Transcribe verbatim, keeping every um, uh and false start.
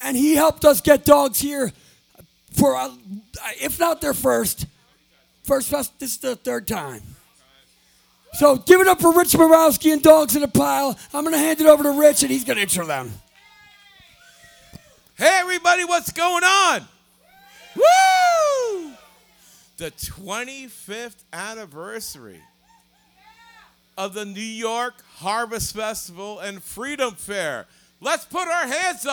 and he helped us get dogs here for, uh, if not their first, first fest. This is the third time. So give it up for Rich Borowski and Dogs in a Pile. I'm going to hand it over to Rich, and he's going to intro them. Hey, everybody, what's going on? Woo! The twenty-fifth anniversary of the New York Harvest Festival and Freedom Fair. Let's put our hands up.